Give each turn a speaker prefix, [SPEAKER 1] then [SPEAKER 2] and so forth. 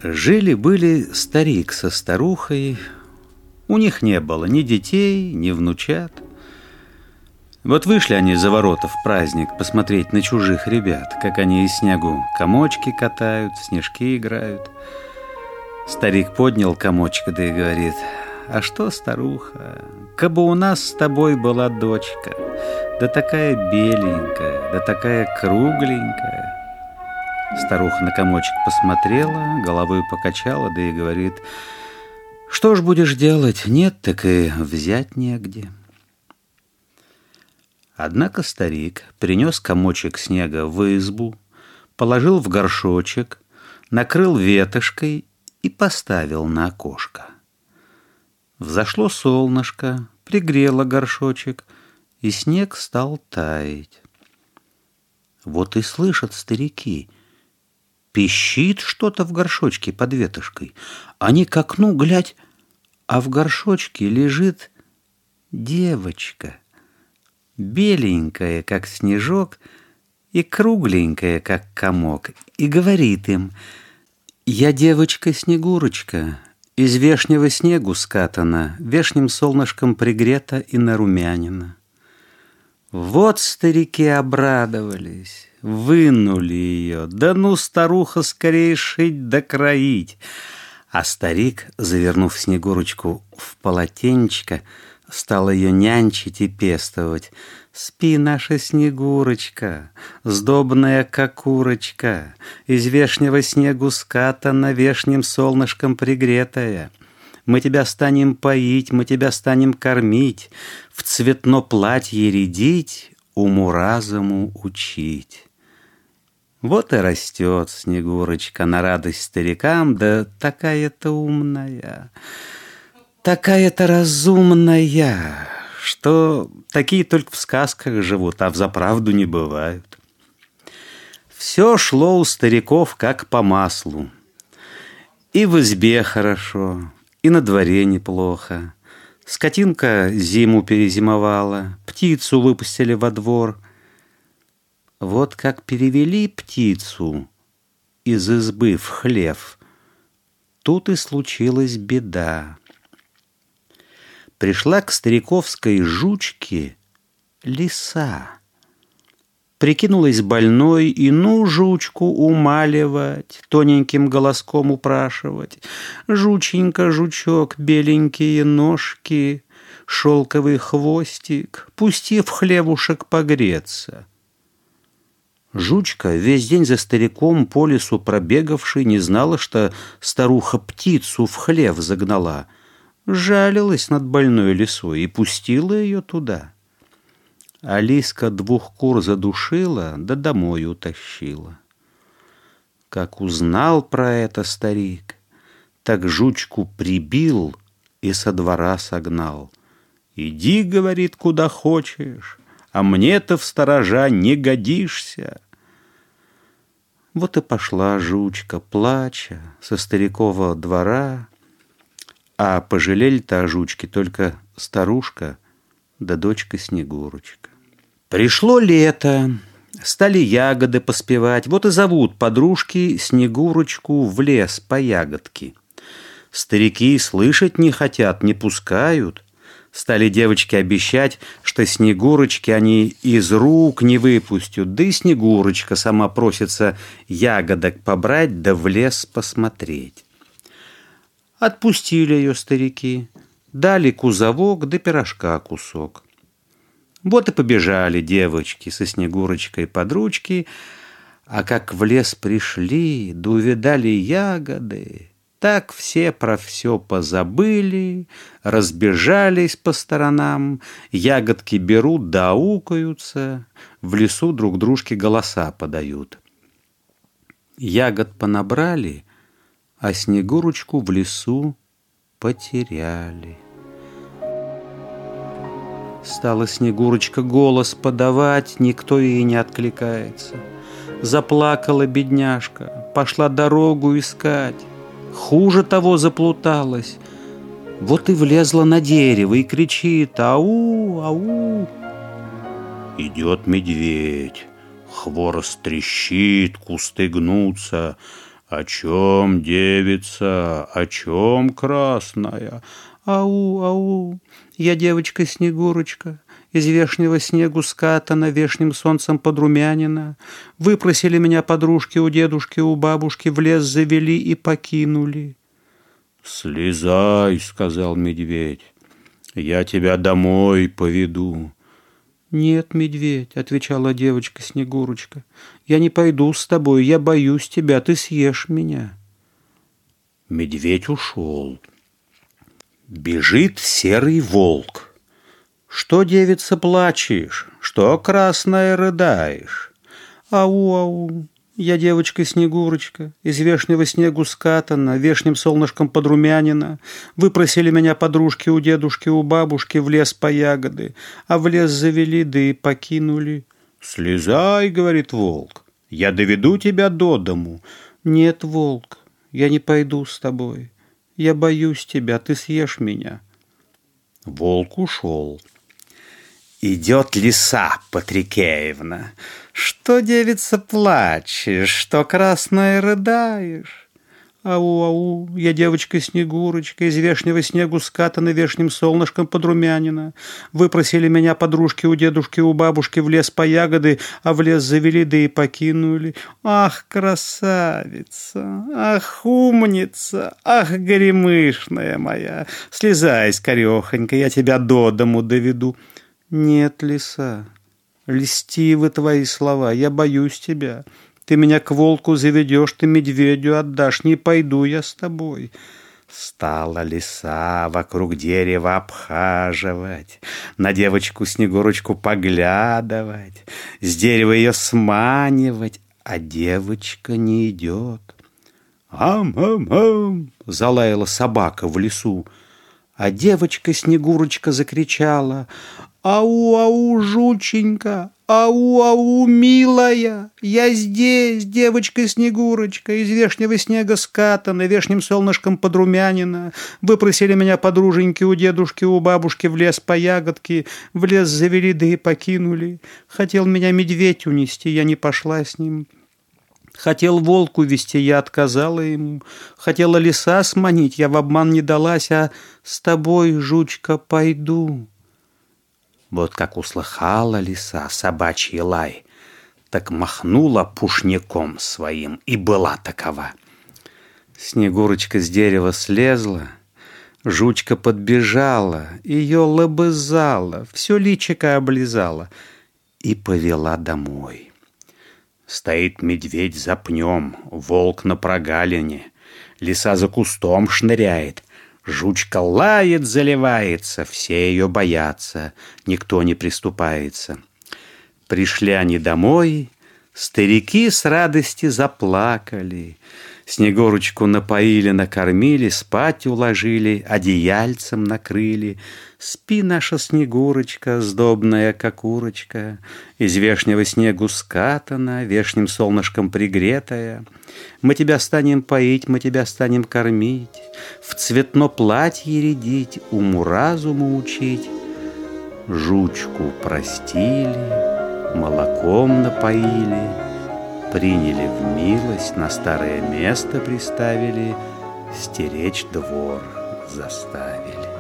[SPEAKER 1] Жили-были старик со старухой. У них не было ни детей, ни внучат. Вот вышли они за ворота в праздник посмотреть на чужих ребят, как они из снегу комочки катают, в снежки играют. Старик поднял комочек, да и говорит: «А что, старуха, кабы у нас с тобой была дочка, да такая беленькая, да такая кругленькая». Старуха на комочек посмотрела, головой покачала, да и говорит: «Что ж будешь делать? Нет, так и взять негде». Однако старик принес комочек снега в избу, положил в горшочек, накрыл ветошкой и поставил на окошко. Взошло солнышко, пригрело горшочек, и снег стал таять. Вот и слышат старики: пищит что-то в горшочке под ветошкой. Они к окну глядь, а в горшочке лежит девочка, беленькая, как снежок, и кругленькая, как комок, и говорит им: «Я девочка-снегурочка, из вешнего снегу скатана, вешним солнышком пригрета и нарумянина». Вот старики обрадовались, вынули ее. Да ну, старуха, скорее шить да кроить. А старик, завернув Снегурочку в полотенечко, стал ее нянчить и пестовать. «Спи, наша Снегурочка, сдобная, как курочка, из вешнего снегу скатана, вешним солнышком пригретая. Мы тебя станем поить, мы тебя станем кормить, в цветно платье рядить, уму-разуму учить». Вот и растет Снегурочка на радость старикам, да такая-то умная, такая-то разумная, что такие только в сказках живут, а взаправду не бывают. Все шло у стариков как по маслу. И в избе хорошо, и на дворе неплохо. Скотинка зиму перезимовала, птицу выпустили во двор. Вот как перевели птицу из избы в хлев, тут и случилась беда. Пришла к стариковской жучке лиса. Прикинулась больной, и ну жучку умаливать, тоненьким голоском упрашивать: «Жученька, жучок, беленькие ножки, шелковый хвостик, пусти в хлевушек погреться». Жучка, весь день за стариком по лесу пробегавший, не знала, что старуха птицу в хлев загнала. Жалилась над больной лисой и пустила ее туда. А лиска 2 кур задушила, да домой утащила. Как узнал про это старик, так жучку прибил и со двора согнал. «Иди, — говорит, — куда хочешь, а мне-то в сторожа не годишься». Вот и пошла жучка, плача, со старикового двора, а пожалели-то о жучке только старушка да дочка Снегурочка. Пришло лето, стали ягоды поспевать, вот и зовут подружки Снегурочку в лес по ягодки. Старики слышать не хотят, не пускают. Стали девочки обещать, что Снегурочки они из рук не выпустят, да и Снегурочка сама просится ягодок побрать да в лес посмотреть. Отпустили ее старики, дали кузовок да пирожка кусок. Вот и побежали девочки со Снегурочкой под ручки, а как в лес пришли, да увидали ягоды, так все про все позабыли, разбежались по сторонам, ягодки берут да аукаются, в лесу друг дружке голоса подают. Ягод понабрали, а Снегурочку в лесу потеряли. Стала Снегурочка голос подавать, никто ей не откликается. Заплакала бедняжка, пошла дорогу искать. Хуже того, заплуталась. Вот и влезла на дерево и кричит: «Ау, ау!» Идет медведь, хворост трещит, кусты гнутся, «О чем, девица, о чем, красная?» «Ау, ау, я девочка Снегурочка, из вешнего снегу скатана, вешним солнцем подрумянина. Выпросили меня подружки у дедушки, у бабушки, в лес завели и покинули». «Слезай», — сказал медведь, — «я тебя домой поведу». «Нет, медведь», — отвечала девочка Снегурочка, — «я не пойду с тобой, я боюсь тебя, ты съешь меня». Медведь ушел. Бежит серый волк. «Что, девица, плачешь? Что, красная, рыдаешь?» «Ау, ау, я девочка Снегурочка, из вешнего снегу скатана, вешним солнышком подрумянина. Выпросили меня подружки у дедушки, у бабушки в лес по ягоды, а в лес завели, да и покинули». «Слезай, — говорит волк, — я доведу тебя до дому». «Нет, волк, я не пойду с тобой, я боюсь тебя, ты съешь меня». Волк ушел. Идет лиса Патрикеевна. «Что, девица, плачешь? Что, красная, рыдаешь?» «Ау, ау, я девочка Снегурочка, из вешнего снегу скатана, вешним солнышком подрумянина. Выпросили меня подружки у дедушки, у бабушки в лес по ягоды, а в лес завели, да и покинули. Ах, красавица, ах, умница, ах, горемышная моя, слезай скорехонько, я тебя до дому доведу». «Нет, лиса, льстивы твои слова, я боюсь тебя. Ты меня к волку заведешь, ты медведю отдашь, не пойду я с тобой». Стала лиса вокруг дерева обхаживать, на девочку Снегурочку поглядывать, с дерева ее сманивать, а девочка не идет. «Ам-ам-ам!» — залаяла собака в лесу, а девочка Снегурочка закричала: «Ау-ау, жученька! Ау-ау, милая! Я здесь, девочка Снегурочка, из вешнего снега скатана, вешним солнышком подрумянина. Выпросили меня подруженьки у дедушки, у бабушки в лес по ягодки, в лес завели, да и покинули. Хотел меня медведь унести, я не пошла с ним. Хотел волк увести, я отказала ему. Хотела лиса сманить, я в обман не далась, а с тобой, жучка, пойду». Вот как услыхала лиса собачий лай, так махнула пушняком своим, и была такова. Снегурочка с дерева слезла, жучка подбежала, ее лобызала, все личико облизала и повела домой. Стоит медведь за пнем, волк на прогалине, лиса за кустом шныряет, жучка лает, заливается, все ее боятся, никто не приступается. Пришли они домой, старики с радости заплакали, Снегурочку напоили, накормили, спать уложили, одеяльцем накрыли. «Спи, наша Снегурочка, сдобная, как курочка, из вешнего снегу скатана, вешним солнышком пригретая. Мы тебя станем поить, мы тебя станем кормить, в цветно платье рядить, уму-разуму учить». Жучку простили, молоком напоили, приняли в милость, на старое место приставили, стеречь двор заставили.